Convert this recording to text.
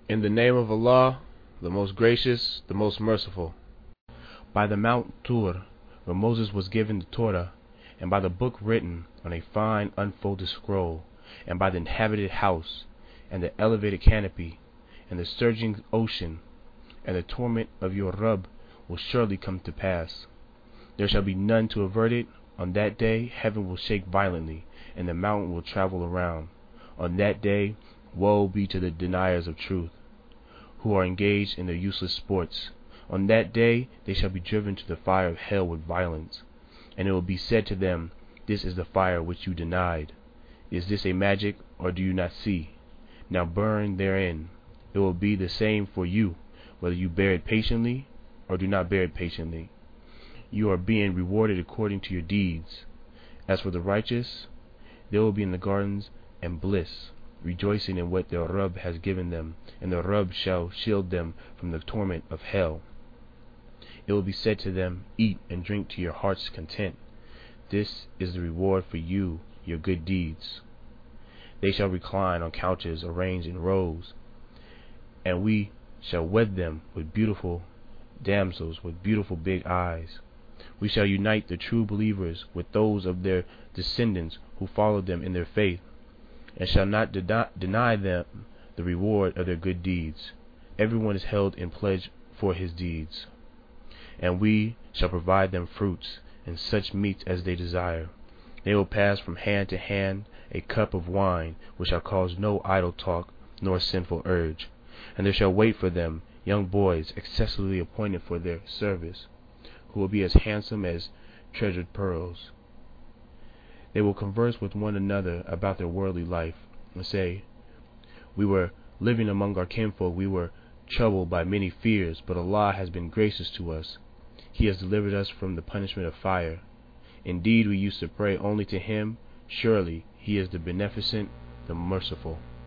In the name of Allah, the most gracious, the most merciful. By the Mount Tur, where Moses was given the Torah, and by the book written on a fine unfolded scroll, and by the inhabited house, and the elevated canopy, and the surging ocean, and the torment of your Rabb will surely come to pass. There shall be none to avert it. On that day heaven will shake violently, and the mountain will travel around. On that day woe be to the deniers of truth, who are engaged in their useless sports. On that day they shall be driven to the fire of hell with violence, and it will be said to them, This is the fire which you denied. Is this a magic, or do you not see? Now burn therein. It will be the same for you, whether you bear it patiently or do not bear it patiently. You are being rewarded according to your deeds. As for the righteous, they will be in the gardens and bliss, rejoicing in what their Rabb has given them, and their Rabb shall shield them from the torment of hell. It will be said to them, Eat and drink to your heart's content. This is the reward for you, your good deeds. They shall recline on couches arranged in rows, and we shall wed them with beautiful damsels with beautiful big eyes. We shall unite the true believers with those of their descendants who followed them in their faith, and shall not deny them the reward of their good deeds. Everyone is held in pledge for his deeds. And we shall provide them fruits and such meats as they desire. They will pass from hand to hand a cup of wine, which shall cause no idle talk nor sinful urge. And there shall wait for them young boys excessively appointed for their service, who will be as handsome as treasured pearls. They will converse with one another about their worldly life, and say, We were living among our kinfolk, we were troubled by many fears, but Allah has been gracious to us. He has delivered us from the punishment of fire. Indeed, we used to pray only to Him. Surely He is the Beneficent, the Merciful.